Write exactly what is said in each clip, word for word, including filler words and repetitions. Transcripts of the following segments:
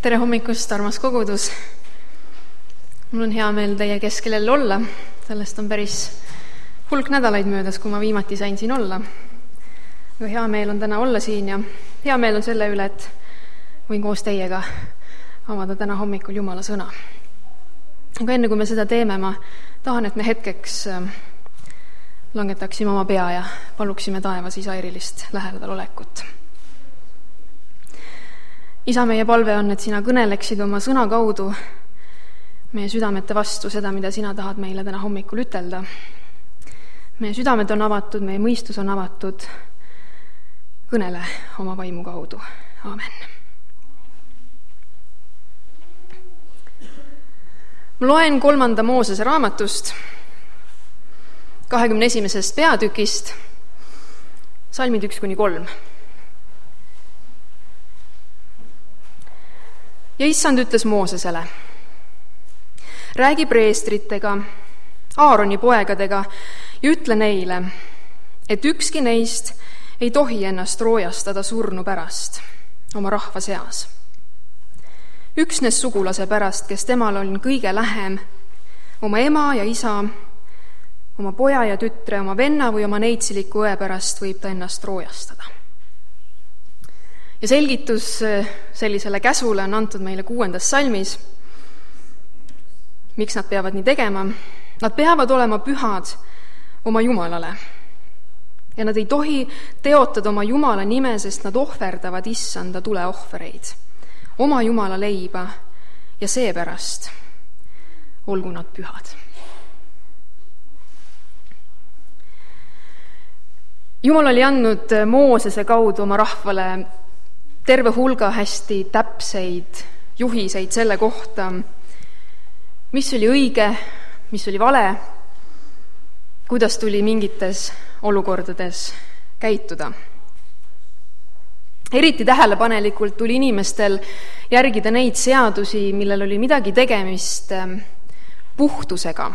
Tere hommikust, armas kogudus! Mul on hea meel teie keskel jälle olla. Sellest on päris hulk nädalaid möödas, kui ma viimati sain siin olla. Aga hea meel on täna olla siin ja hea meel on selle üle, et võin koos teiega avada täna hommikul Jumala sõna. Aga enne kui me seda teeme, ma tahan, et me hetkeks langetaksime oma pea ja paluksime taevas isa erilist lähedal olekut. Isa, meie palve on, et sina kõneleksid oma sõna kaudu meie südamete vastu seda, mida sina tahad meile täna hommikul ütelda. Meie südamed on avatud, meie mõistus on avatud. Kõnele oma vaimu kaudu. Aamen. Ma loen kolmanda Moosese raamatust, kahekümne esimesest peatükist, salmid üks kuni kolm. Ja issand ütles Moosesele: räägi preestritega, Aaroni poegadega ja ütle neile, et ükski neist ei tohi ennast roojastada surnu pärast oma rahva seas. Üksnes sugulase pärast, kes temal on kõige lähem, oma ema ja isa, oma poja ja tütre, oma venna või oma neitsiliku õe pärast võib ta ennast roojastada. Ja selgitus sellisele käsule on antud meile kuuendas salmis. Miks nad peavad nii tegema? Nad peavad olema pühad oma Jumalale. Ja nad ei tohi teotada oma Jumala nime, sest nad ohverdavad issanda tuleohvereid, oma Jumala leiba, ja seepärast olgu nad pühad. Jumal oli andnud Moosese kaudu oma rahvale terve hulga hästi täpseid juhiseid selle kohta, mis oli õige, mis oli vale, kuidas tuli mingites olukordades käituda. Eriti tähelepanelikult tuli inimestel järgida neid seadusi, millel oli midagi tegemist puhtusega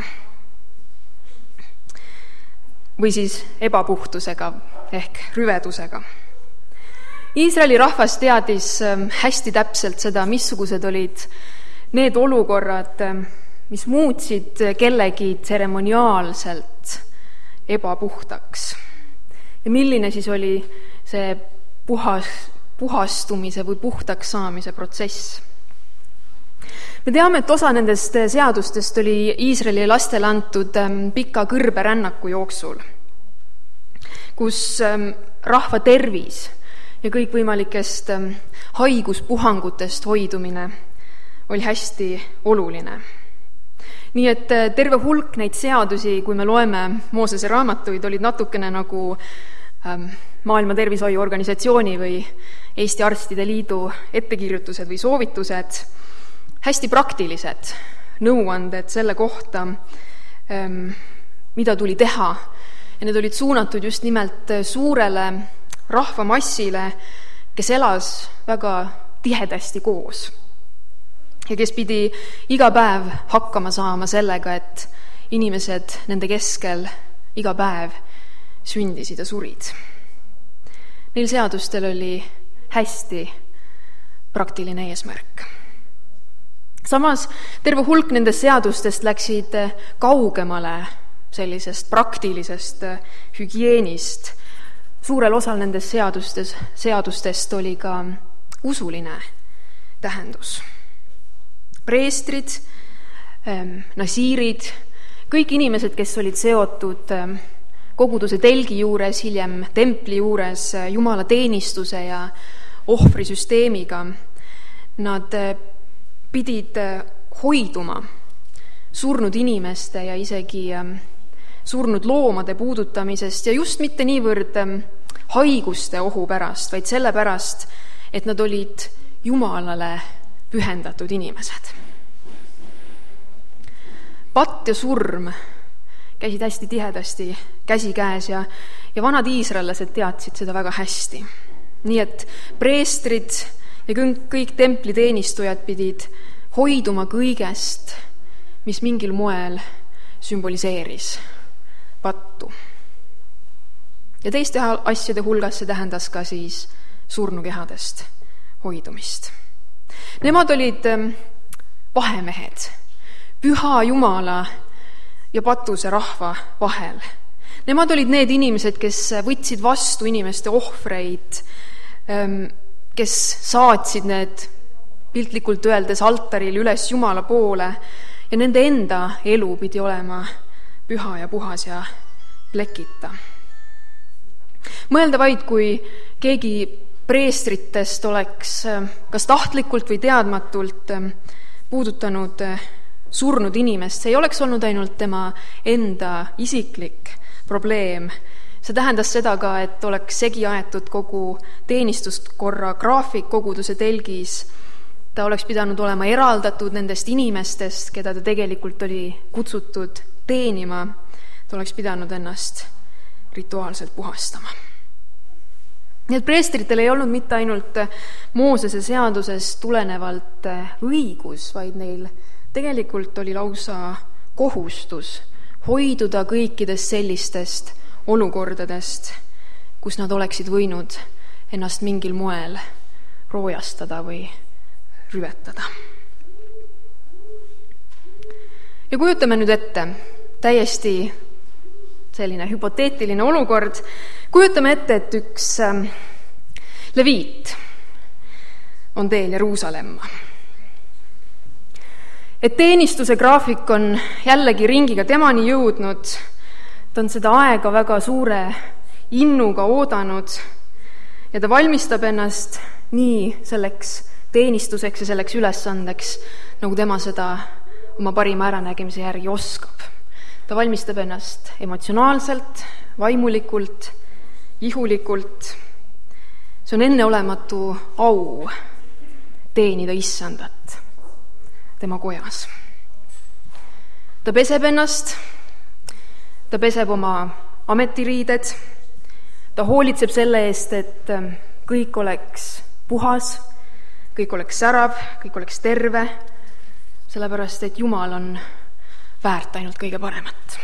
või siis ebapuhtusega ehk rüvedusega. Iisraeli rahvas teadis hästi täpselt seda, missugused olid need olukorrad, mis muutsid kellegi tseremoniaalselt ebapuhtaks. Ja milline siis oli see puhas, puhastumise või puhtaks saamise protsess. Me teame, et osa nendest seadustest oli Iisraeli lastele antud pika kõrberännaku jooksul, kus rahva tervis ja kõikvõimalikest haiguspuhangutest hoidumine oli hästi oluline. Nii et terve hulk neid seadusi, kui me loeme Moosese raamatuid, olid natukene nagu Maailma Tervishoiuorganisatsiooni või Eesti Arstide Liidu ettekirjutused või soovitused, hästi praktilised nõuanded selle kohta, mida tuli teha. Ja need olid suunatud just nimelt suurele rahvamassile, kes elas väga tihedasti koos ja kes pidi iga päev hakkama saama sellega, et inimesed nende keskel iga päev sündisid ja surid. Neil seadustel oli hästi praktiline eesmärk. Samas terve hulk nendest seadustest läksid kaugemale sellisest praktilisest hügieenist. Suurel osal nendest seadustes, seadustest oli ka usuline tähendus. Preestrid, nasiirid, kõik inimesed, kes olid seotud koguduse telgi juures, hiljem templi juures, Jumala teenistuse ja ohvrisüsteemiga, nad pidid hoiduma surnud inimeste ja isegi surnud loomade puudutamisest ja just mitte niivõrd haiguste ohu pärast, vaid selle pärast, et nad olid Jumalale pühendatud inimesed. Patt ja surm käisid hästi tihedasti käsikäes ja, ja vanad iisraellased teadsid seda väga hästi. Nii et preestrid ja kõik templiteenistujad pidid hoiduma kõigest, mis mingil moel sümboliseeris pattu. Ja teiste asjade hulgas see tähendas ka siis surnukehadest hoidumist. Nemad olid vahemehed püha Jumala ja patuse rahva vahel. Nemad olid need inimesed, kes võtsid vastu inimeste ohvreid, kes saatsid need piltlikult öeldes altaril üles Jumala poole ja nende enda elu pidi olema püha ja puhas ja plekita. Mõelda vaid, kui keegi preestritest oleks kas tahtlikult või teadmatult puudutanud surnud inimest, see ei oleks olnud ainult tema enda isiklik probleem. See tähendas seda ka, et oleks segi aetud kogu teenistuskorra graafik koguduse telgis. Ta oleks pidanud olema eraldatud nendest inimestest, keda ta tegelikult oli kutsutud teenima. Ta oleks pidanud ennast rituaalselt puhastama. Nii et preestritel ei olnud mitte ainult Moosese seadusest tulenevalt õigus, vaid neil tegelikult oli lausa kohustus hoiduda kõikidest sellistest olukordadest, kus nad oleksid võinud ennast mingil moel roojastada või rüvetada. Ja kujutame nüüd ette, täiesti selline hüpoteetiline olukord, kujutame ette, et üks leviit on teel Jeruusalemma. Et teenistuse graafik on jällegi ringiga temani jõudnud, ta on seda aega väga suure innuga oodanud ja ta valmistab ennast nii selleks teenistuseks ja selleks ülesandeks, nagu tema seda oma parima äranägemise järgi oskab. Ta valmistab ennast emotsionaalselt, vaimulikult, ihulikult. See on enneolematu au teenida issandat tema kojas. Ta peseb ennast, ta peseb oma ametiriided, ta hoolitseb selle eest, et kõik oleks puhas, kõik oleks särav, kõik oleks terve, sellepärast, et Jumal on väärt ainult kõige paremat.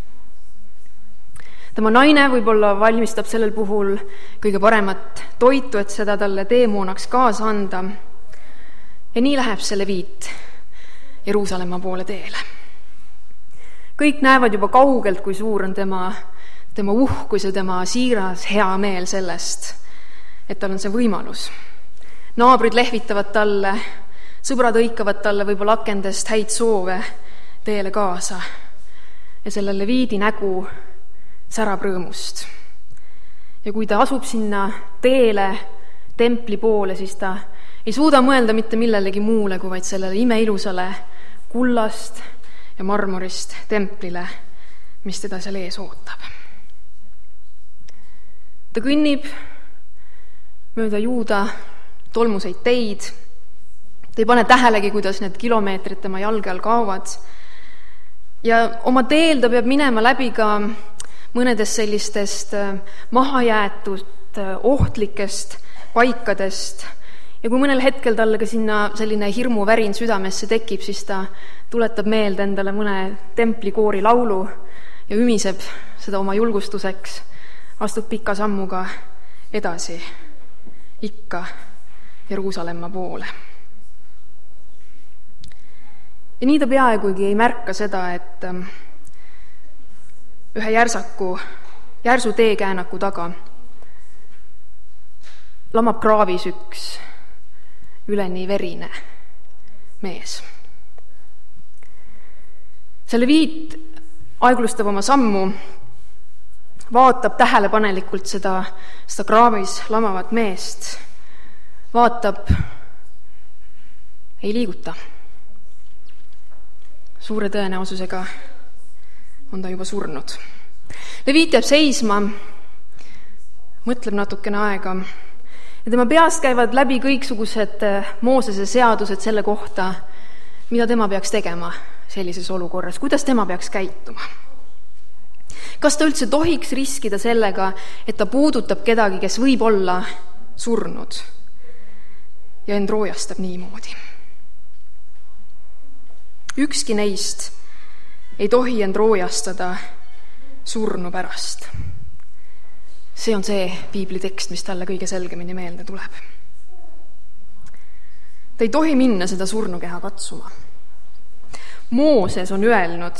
Tema naine võib-olla valmistab sellel puhul kõige paremat toitu, et seda talle teemoonaks kaasa anda. Ja nii läheb see leviit Jeruusalemma poole teele. Kõik näevad juba kaugelt, kui suur on tema, tema uhkus ja tema siiras hea meel sellest, et tal on see võimalus. Naabrid lehvitavad talle, sõbrad õikavad talle võib-olla akendest häid soove teele kaasa ja selle leviidi nägu särab rõõmust. Ja kui ta asub sinna teele templi poole, siis ta ei suuda mõelda mitte millelegi muule, kui vaid sellele imeilusale kullast ja marmorist templile, mis teda seal ees ootab. Ta kõnnib mööda Juuda tolmuseid teid, ta ei pane tähelegi, kuidas need kilomeetrid tema jalge all kaovad ja oma teel ta peab minema läbi ka mõnedest sellistest mahajäetud ohtlikest paikadest. Ja kui mõnel hetkel talle ka sinna selline hirmuvärin südamesse tekib, siis ta tuletab meelde endale mõne templikoori laulu ja ümiseb seda oma julgustuseks, astub pika sammuga edasi, ikka Jeruusalemma poole. Ja nii ta peaaegugi ei märka seda, et ühe järsaku, järsu teekäänaku taga lamab kraavis üks üleni verine mees. See leviit aeglustab oma sammu, vaatab tähelepanelikult seda, seda kraavis lamavat meest, vaatab, ei liiguta. Suure tõenäosusega on ta juba surnud. Leviit jääb seisma, mõtleb natukene aega ja tema peast käivad läbi kõiksugused Moosese seadused selle kohta, mida tema peaks tegema sellises olukorras, kuidas tema peaks käituma. Kas ta üldse tohiks riskida sellega, et ta puudutab kedagi, kes võib olla surnud ja end roojastab niimoodi. Ükski neist ei tohi end roojastada surnu pärast. See on see piibli tekst, mis talle kõige selgemini meelde tuleb. ta ei tohi minna seda surnukeha katsuma. Mooses on öelnud,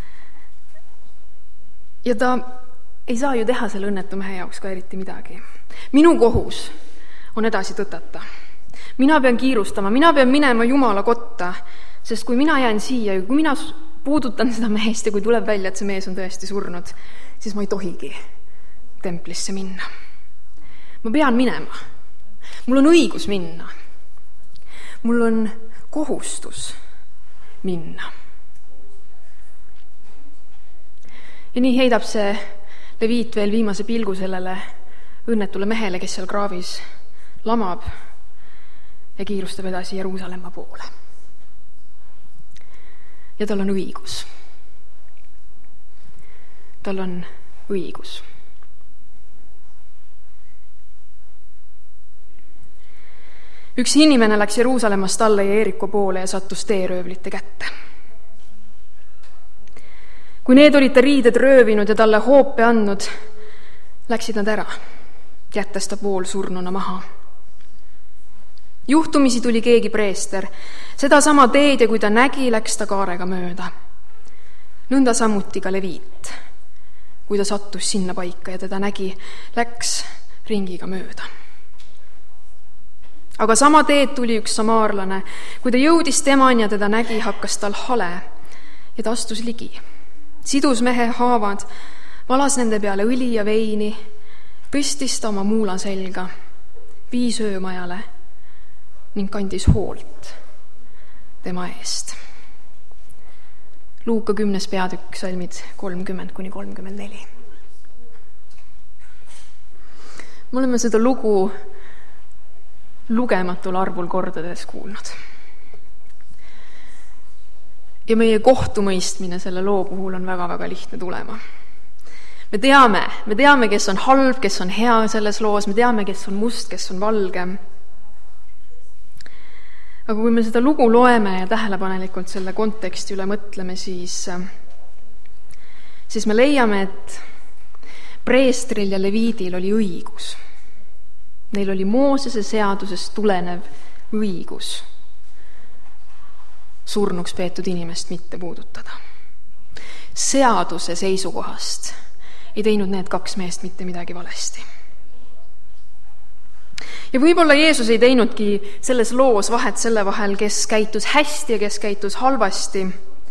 ja ta ei saa ju teha selle õnnetu mehe jaoks ka eriti midagi. Minu kohus on edasi tõtata. Mina pean kiirustama, mina pean minema Jumala kotta, sest kui mina jään siia ja kui mina puudutan seda mehest ja kui tuleb välja, et see mees on tõesti surnud, siis ma ei tohigi templisse minna. Ma pean minema. Mul on õigus minna. Mul on kohustus minna. Ja nii heidab see Leviit veel viimase pilgu sellele õnnetule mehele, kes seal kraavis lamab ja kiirustab edasi Jeruusalemma poole. Ja tal on õigus. Tal on õigus. Üks inimene läks Jeruusalemmast alla Jeeriko poole ja sattus teeröövlite kätte. Kui need olid ta riided röövinud ja talle hoope andnud, läksid nad ära, jättes ta pool surnuna maha. Juhtumisi tuli keegi preester, seda sama teed ja kui ta nägi, läks ta kaarega mööda. Nõnda samuti ka Leviit, kui ta sattus sinna paika ja teda nägi, läks ringiga mööda. Aga sama teed tuli üks samaarlane, kui ta jõudis temani ja teda nägi, hakkas tal hale ja ta astus ligi. Sidus mehe haavad, valas nende peale õli ja veini, tõstis ta oma muula selga, viis öömajale ning kandis hoolt tema eest. Luuka kümnes peatükk, salmid kolmkümmend kuni kolmkümmend neli. Me oleme seda lugu lugematul arvul kordades kuulnud. Ja meie kohtumõistmine selle loo puhul on väga-väga lihtne tulema. Me teame, me teame, kes on halb, kes on hea selles loos, me teame, kes on must, kes on valge. Aga kui me seda lugu loeme ja tähelepanelikult selle konteksti üle mõtleme, siis, siis me leiame, et preestril ja Leviidil oli õigus. Neil oli Moosese seadusest tulenev õigus surnuks peetud inimest mitte puudutada. Seaduse seisukohast ei teinud need kaks meest mitte midagi valesti. Ja võib-olla Jeesus ei teinudki selles loos vahet selle vahel, kes käitus hästi ja kes käitus halvasti,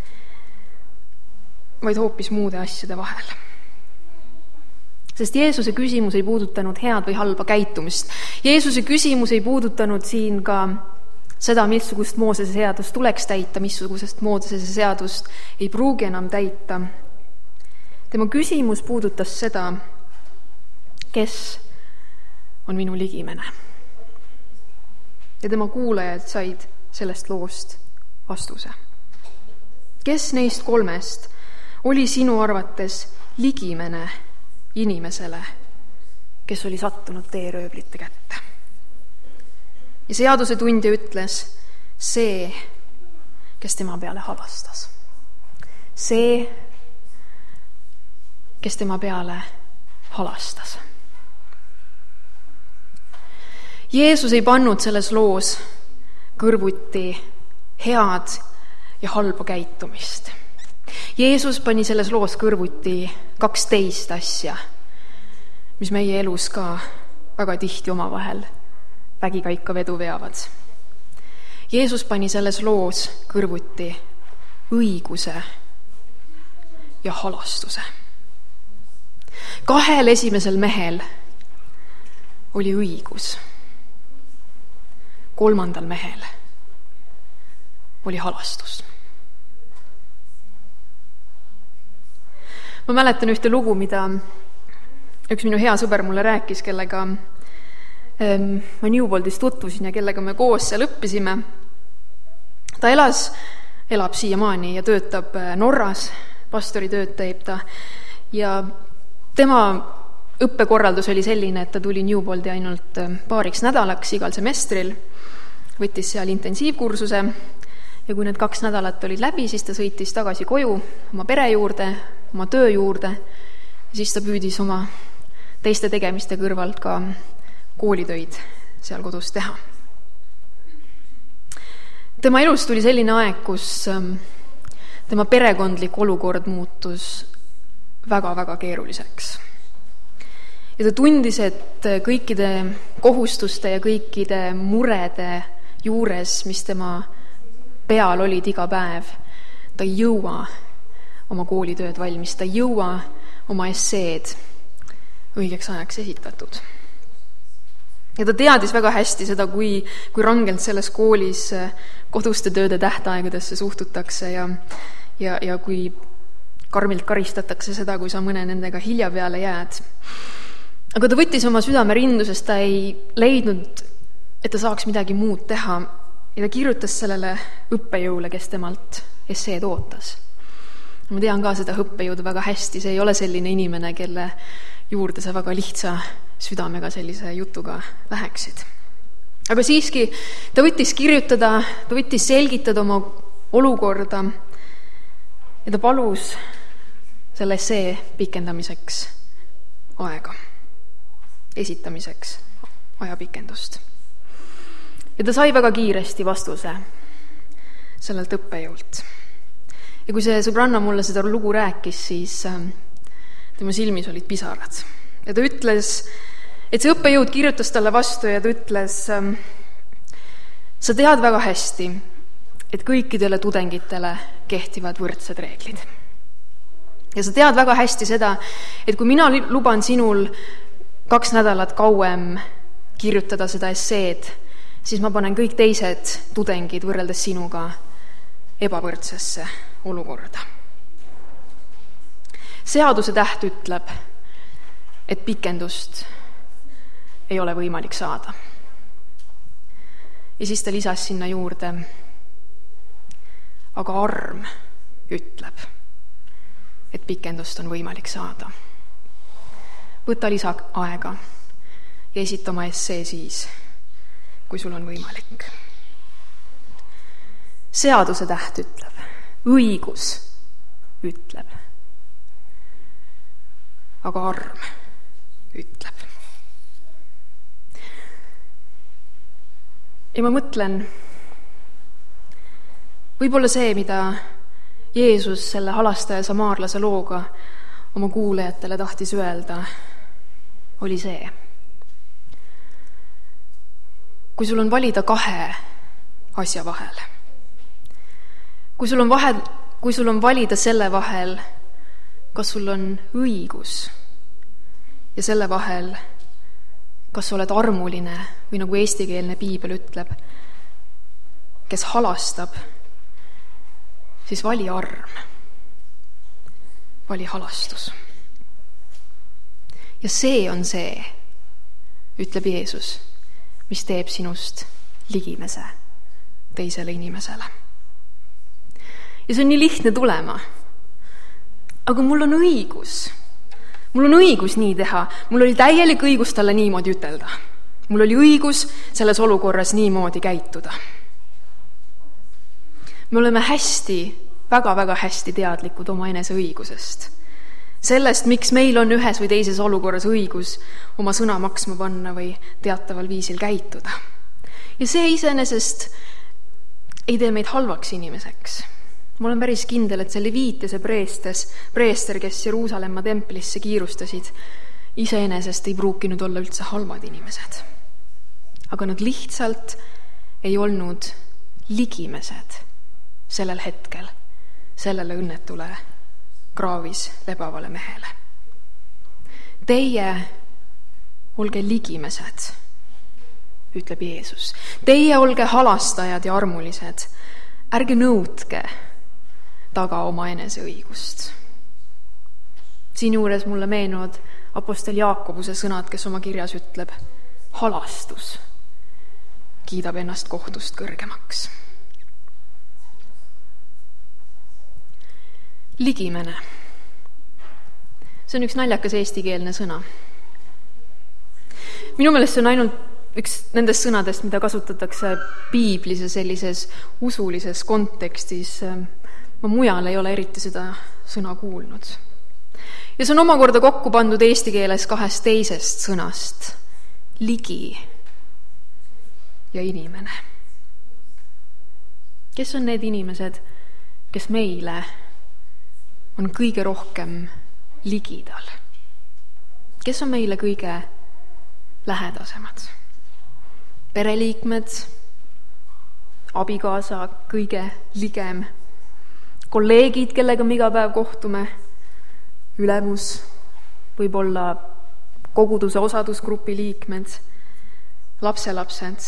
vaid hoopis muude asjade vahel. Sest Jeesuse küsimus ei puudutanud head või halba käitumist. Jeesuse küsimus ei puudutanud siin ka seda, missugust Moosese seadust tuleks täita, missugusest Moosese seadust ei pruugi enam täita. Tema küsimus puudutas seda, kes on minu ligimene. Ja tema kuulajad said sellest loost vastuse. Kes neist kolmest oli sinu arvates ligimene inimesele, kes oli sattunud teerööblite kätte? Ja seaduse tundja ütles, see, kes tema peale halastas. See, kes tema peale halastas. Jeesus ei pannud selles loos kõrvuti head ja halba käitumist. Jeesus pani selles loos kõrvuti kaksteist asja, mis meie elus ka väga tihti omavahel vägikaika vedu veavad. Jeesus pani selles loos kõrvuti õiguse ja halastuse. Kahel esimesel mehel oli õigus. Kolmandal mehel oli halastus. Ma mäletan ühte lugu, mida üks minu hea sõber mulle rääkis, kellega ma Newboldis tutvusin ja kellega me koos seal õppisime. Ta elas, elab siiamaani ja töötab Norras, pastoritööd teeb ta. Ja tema õppekorraldus oli selline, et ta tuli Newboldi ainult paariks nädalaks igal semestril, võttis seal intensiivkursuse ja kui need kaks nädalat olid läbi, siis ta sõitis tagasi koju oma pere juurde, oma töö juurde ja siis ta püüdis oma teiste tegemiste kõrvalt ka koolitöid seal kodus teha. tema elus tuli selline aeg, kus tema perekondlik olukord muutus väga-väga keeruliseks. Ja ta tundis, et kõikide kohustuste ja kõikide murede juures, mis tema peal olid iga päev, ta ei jõua oma koolitööd valmis, ta ei jõua oma esseed õigeks ajaks esitatud. Ja ta teadis väga hästi seda, kui, kui rangelt selles koolis koduste tööde tähtaegadesse suhtutakse ja, ja, ja kui karmilt karistatakse seda, kui sa mõne nendega hilja peale jääd. Aga ta võttis oma südame rindu, sest ta ei leidnud, et ta saaks midagi muud teha ja ta kirjutas sellele õppejõule, kes temalt esseed ootas. Ma tean ka seda õppejõudu väga hästi, see ei ole selline inimene, kelle juurde sa väga lihtsa südamega sellise jutuga läheksid. Aga siiski ta võttis kirjutada, ta võttis selgitada oma olukorda ja ta palus selle essee pikendamiseks aega, esitamiseks ajapikendust. Ja ta sai väga kiiresti vastuse sellelt õppejõult. Ja kui see sõbranna mulle seda lugu rääkis, siis tema silmis olid pisarad. Ja ta ütles, et see õppejõud kirjutas talle vastu ja ta ütles, sa tead väga hästi, et kõikidele tudengitele kehtivad võrdsed reeglid. Ja sa tead väga hästi seda, et kui mina luban sinul kaks nädalat kauem kirjutada seda esseed, siis ma panen kõik teised tudengid võrreldes sinuga ebavõrdsesse olukorda. Seaduse täht ütleb, et pikendust ei ole võimalik saada. Ja siis ta lisas sinna juurde, aga arm ütleb, et pikendust on võimalik saada. Võta lisaaega ja esita oma essee siis, kui sul on võimalik. Seaduse täht ütleb, õigus ütleb, aga arm ütleb. Ja ma mõtlen, võib-olla see, mida Jeesus selle halastaja samaarlase looga oma kuulajatele tahtis öelda, oli see. Kui sul on valida kahe asja vahel, kui sul on, vahel, kui sul on valida selle vahel, kas sul on õigus ja selle vahel, kas sa oled armuline või nagu eestikeelne piibel ütleb, kes halastab, siis vali arm, vali halastus. Ja see on see, ütleb Jeesus, mis teeb sinust ligimese teisele inimesele. Ja see on nii lihtne tulema. Aga mul on õigus. Mul on õigus nii teha. Mul oli täielik õigus talle niimoodi ütelda. Mul oli õigus selles olukorras niimoodi käituda. Me oleme hästi, väga-väga hästi teadlikud oma enese õigusest. Sellest, miks meil on ühes või teises olukorras õigus oma sõna maksma panna või teataval viisil käituda. Ja see iseenesest ei tee meid halvaks inimeseks. Ma olen päris kindel, et see leviit ja see preestes, preester, kes Jeruusalemma templisse kiirustasid, iseenesest ei pruukinud olla üldse halvad inimesed. Aga nad lihtsalt ei olnud ligimesed sellel hetkel, sellele õnnetule kraavis lebavale mehele. Teie olge ligimesed, ütleb Jeesus. Teie olge halastajad ja armulised. Ärge nõudke taga oma enese õigust. Siin juures mulle meenuvad apostel Jaakobuse sõnad, kes oma kirjas ütleb, halastus kiidab ennast kohtust kõrgemaks. Ligimene. See on üks naljakas eestikeelne sõna. Minu meelest see on ainult üks nendest sõnadest, mida kasutatakse piiblis ja sellises usulises kontekstis. Ma mujal ei ole eriti seda sõna kuulnud. Ja see on omakorda kokku pandud eesti keeles kahest teisest sõnast. Ligi ja inimene. Kes on need inimesed, kes meile on kõige rohkem ligidal? Kes on meile kõige lähedasemad? Pereliikmed, abikaasa kõige ligem, kolleegid, kellega me iga päev kohtume, ülemus, võib-olla koguduse osadusgrupi liikmed, lapselapsed.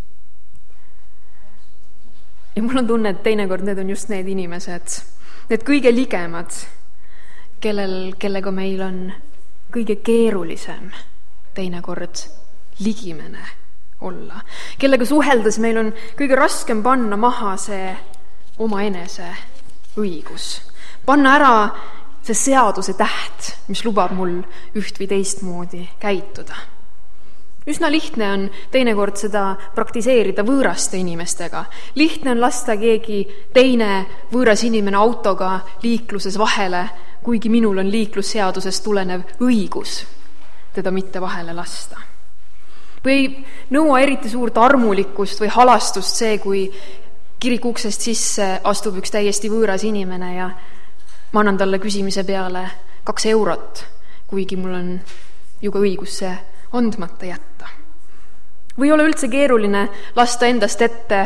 Ja mul on tunne, et teinekord need on just need inimesed, need kõige ligemad, kellel, kellega meil on kõige keerulisem teinekord ligimene olla, kellega suheldes meil on kõige raskem panna maha see omaenese õigus, panna ära see seaduse täht, mis lubab mul üht või teistmoodi käituda. Üsna lihtne on teinekord seda praktiseerida võõraste inimestega. Lihtne on lasta keegi teine võõras inimene autoga liikluses vahele, kuigi minul on liiklusseadusest tulenev õigus teda mitte vahele lasta. Või nõua eriti suurt armulikkust või halastust see, kui kirikuksest sisse astub üks täiesti võõras inimene ja ma annan talle küsimise peale kaks eurot, kuigi mul on ju ka õigus see andmata jätta. Või ole üldse keeruline lasta endast ette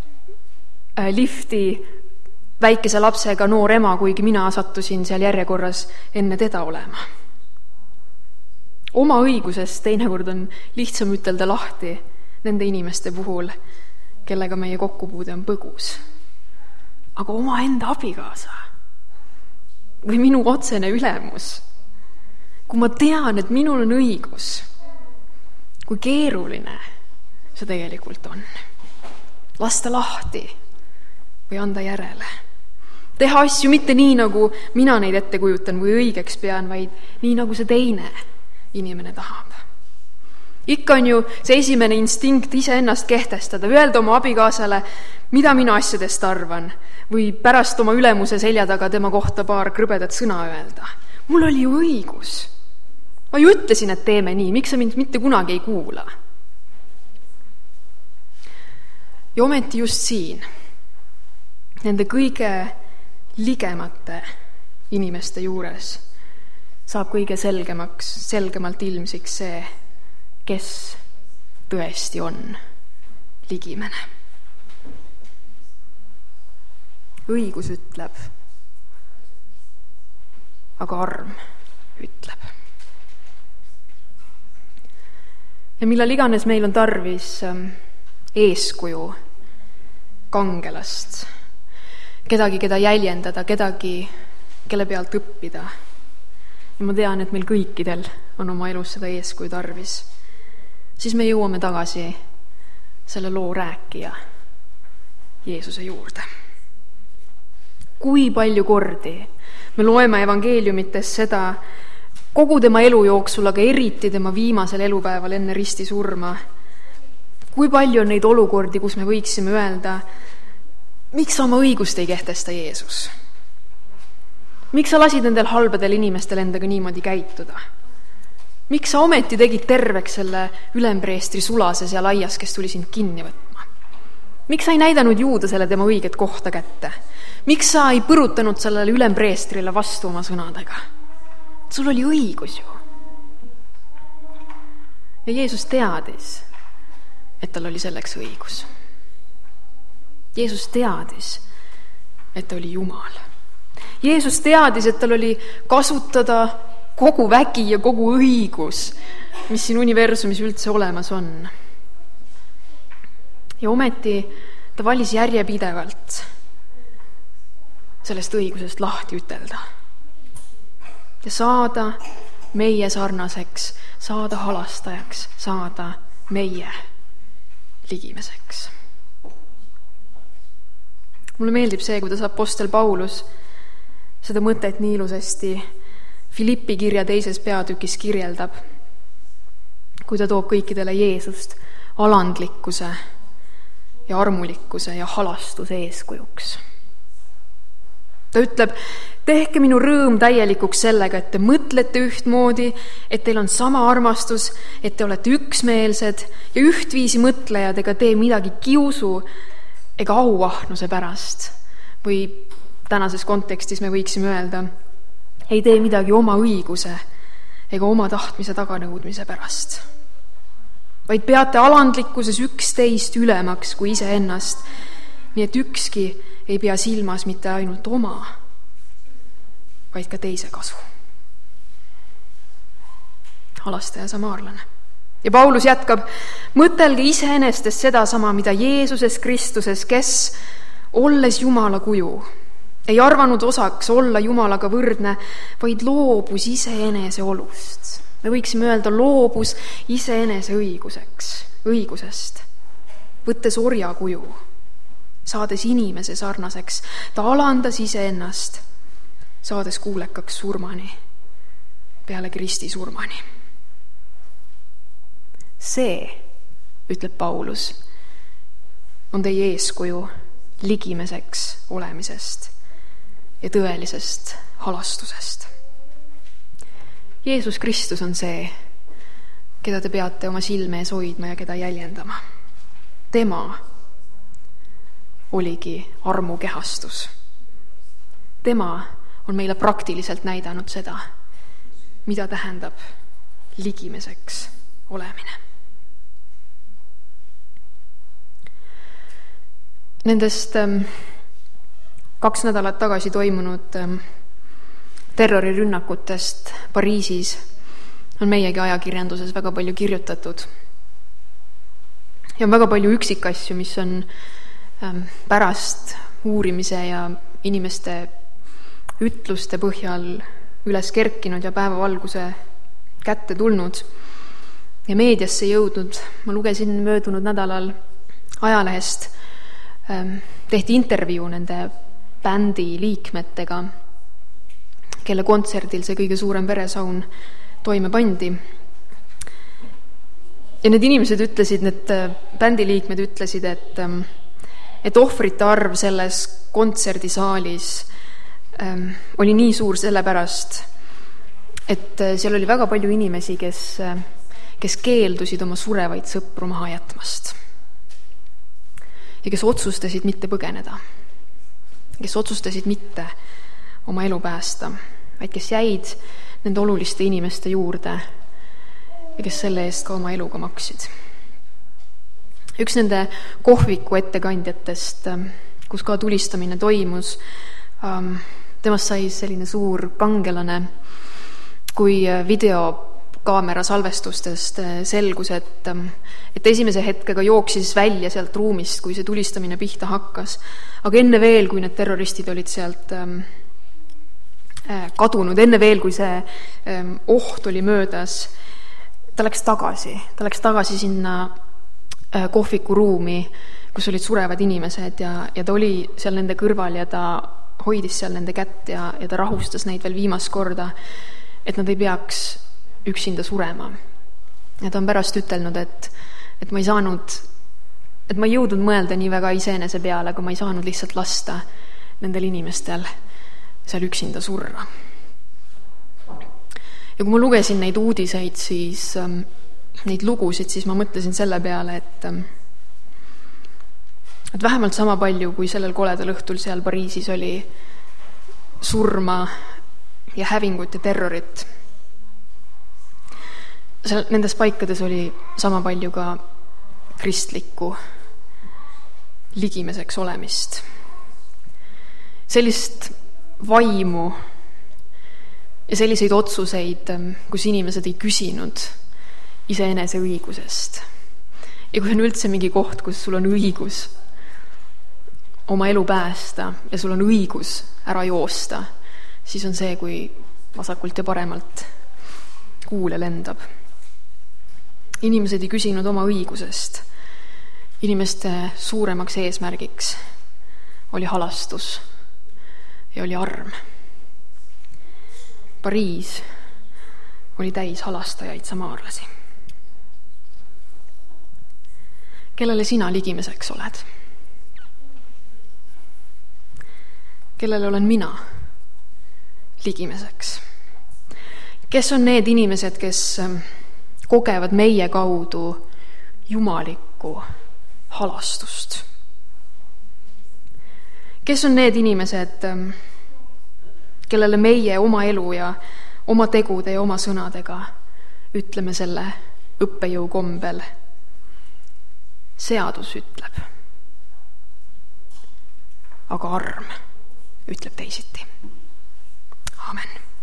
lifti väikese lapsega noor ema, kuigi mina sattusin seal järjekorras enne teda olema. Oma õigusest teinekord on lihtsam ütelda lahti nende inimeste puhul, kellega meie kokkupuude on põgus. Aga oma enda abikaasa või minu otsene ülemus, kui ma tean, et minul on õigus, kui keeruline see tegelikult on. Lasta lahti või anda järele. Teha asju mitte nii, nagu mina neid ette kujutan või õigeks pean, vaid nii, nagu see teine inimene tahab. Ikka on ju see esimene instinkt ise ennast kehtestada, öelda oma abikaasale, mida mina asjadest arvan, või pärast oma ülemuse selja taga tema kohta paar krõbedat sõna öelda. Mul oli ju õigus. Ma ju ütlesin, et teeme nii, miks sa mind mitte kunagi ei kuula? Ja ometi just siin, nende kõige ligemate inimeste juures saab kõige selgemaks, selgemalt ilmsiks see, kes tõesti on ligimene. Õigus ütleb, aga arm ütleb. Ja millal iganes meil on tarvis eeskuju, kangelast, kedagi, keda jäljendada, kedagi, kelle pealt õppida. Ja ma tean, et meil kõikidel on oma elus seda eeskuju tarvis. Siis me jõuame tagasi selle loo rääkija Jeesuse juurde. Kui palju kordi me loeme evangeeliumites seda kogu tema elu jooksul, aga eriti tema viimasel elupäeval enne risti surma. Kui palju on neid olukordi, kus me võiksime öelda, miks sa oma õigust ei kehtesta, Jeesus? Miks sa lasid nendel halbadel inimestel endaga niimoodi käituda? Miks sa ometi tegid terveks selle ülempreestri sulase seal aias, kes tuli sind kinni võtma? Miks sa ei näidanud Juudasele tema õiget kohta kätte? Miks sa ei põrutanud sellele ülempreestrile vastu oma sõnadega? Sul oli õigus ju. Ja Jeesus teadis, et tal oli selleks õigus. Jeesus teadis, et ta oli Jumal. Jeesus teadis, et tal oli kasutada kogu vägi ja kogu õigus, mis siin universumis üldse olemas on. Ja ometi ta valis järjepidevalt sellest õigusest lahti ütelda. Ja saada meie sarnaseks, saada halastajaks, saada meie ligimeseks. Mulle meeldib see, kuidas apostel Paulus seda mõtet nii ilusasti Filippi kirja teises peatükis kirjeldab, kui ta toob kõikidele Jeesust alandlikkuse ja armulikkuse ja halastuse eeskujuks. Ta ütleb, tehke minu rõõm täielikuks sellega, et te mõtlete ühtmoodi, et teil on sama armastus, et te olete üksmeelsed ja ühtviisi mõtlejad ega tee midagi kiusu ega auahnuse pärast või tänases kontekstis me võiksime öelda, ei tee midagi oma õiguse ega oma tahtmise taganõudmise pärast, vaid peate alandlikkuses üksteist ülemaks kui iseennast, nii et ükski ei pea silmas mitte ainult oma, vaid ka teise kasu. Halastaja samaarlane. Ja Paulus jätkab, mõtelge iseenestest sedasama, mida Jeesuses Kristuses, kes, olles Jumala kuju, ei arvanud osaks olla Jumalaga võrdne, vaid loobus iseenese olust. Me võiksime öelda, loobus iseenese õiguseks, õigusest, võttes orja kuju, saades inimese sarnaseks. Ta alandas iseennast, saades kuulekaks surmani, peale Kristi surmani. See, ütleb Paulus, on teie eeskuju ligimeseks olemisest ja tõelisest halastusest. Jeesus Kristus on see, keda te peate oma silme ees hoidma ja keda jäljendama. Tema oligi armu kehastus. Tema on meile praktiliselt näidanud seda, mida tähendab ligimeseks olemine. Nendest ähm, kaks nädalat tagasi toimunud ähm, terrorirünnakutest Pariisis on meiegi ajakirjanduses väga palju kirjutatud. Ja on väga palju üksikasju, mis on ähm, pärast uurimise ja inimeste ütluste põhjal üles kerkinud ja päevavalguse kätte tulnud ja meediasse jõudnud. Ma lugesin möödunud nädalal ajalehest, tehti intervjuu nende bändi liikmetega, kelle kontserdil see kõige suurem veresaun toime pandi. Ja need inimesed ütlesid, need bändi liikmed ütlesid, et, et ohvrite arv selles kontserdisaalis ähm, oli nii suur sellepärast, et seal oli väga palju inimesi, kes, kes keeldusid oma surevaid sõpru maha jätmast. Ja kes otsustasid mitte põgeneda, kes otsustasid mitte oma elu päästa, vaid kes jäid nende oluliste inimeste juurde ja kes selle eest ka oma eluga maksid. Üks nende kohviku ettekandjatest, kus ka tulistamine toimus, temast sai selline suur kangelane, kui videokaamera salvestustest selgus, et, et esimese hetkega jooksis välja sealt ruumist, kui see tulistamine pihta hakkas. Aga enne veel, kui need terroristid olid sealt kadunud, enne veel, kui see oht oli möödas, ta läks tagasi. Ta läks tagasi sinna kohviku ruumi, kus olid surevad inimesed ja, ja ta oli seal nende kõrval ja ta hoidis seal nende kätt ja, ja ta rahustas neid veel viimast korda, et nad ei peaks üksinda surema. Ja ta on pärast ütelnud, et, et ma ei saanud, et ma ei jõudnud mõelda nii väga iseenese peale, aga ma ei saanud lihtsalt lasta nendel inimestel seal üksinda surra. Ja kui ma lugesin neid uudiseid, siis ähm, neid lugusid, siis ma mõtlesin selle peale, et, ähm, et vähemalt sama palju, kui sellel koledal õhtul seal Pariisis oli surma ja hävingut ja terrorit, seal nendes paikades oli sama palju ka kristlikku ligimeseks olemist. Sellist vaimu ja selliseid otsuseid, kus inimesed ei küsinud iseenese õigusest. Ja kui on üldse mingi koht, kus sul on õigus oma elu päästa ja sul on õigus ära joosta, siis on see, kui vasakult ja paremalt kuule lendab. Inimesed ei küsinud oma õigusest. Inimeste suuremaks eesmärgiks oli halastus ja oli arm. Pariis oli täis halastajaid samaarlasi. Kellele sina ligimeseks oled? Kellele olen mina ligimeseks? Kes on need inimesed, kes kogevad meie kaudu jumalikku halastust? kes on need inimesed, kellele meie oma elu ja oma tegude ja oma sõnadega ütleme selle õppejõu kombel? Seadus ütleb, aga arm ütleb teisiti. Amen.